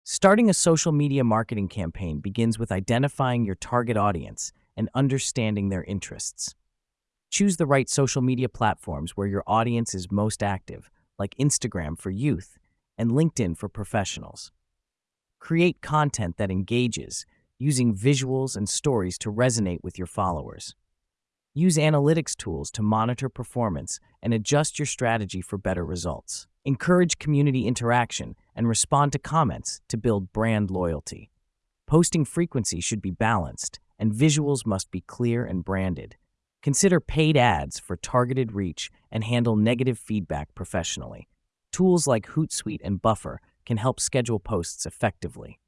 Starting a social media marketing campaign begins with identifying your target audience and understanding their interests. Choose the right social media platforms where your audience is most active, like Instagram for youth and LinkedIn for professionals. Create content that engages, using visuals and stories to resonate with your followers. Use analytics tools to monitor performance and adjust your strategy for better results. Encourage community interaction and respond to comments to build brand loyalty. Posting frequency should be balanced, and visuals must be clear and branded. Consider paid ads for targeted reach and handle negative feedback professionally. Tools like Hootsuite and Buffer can help schedule posts effectively.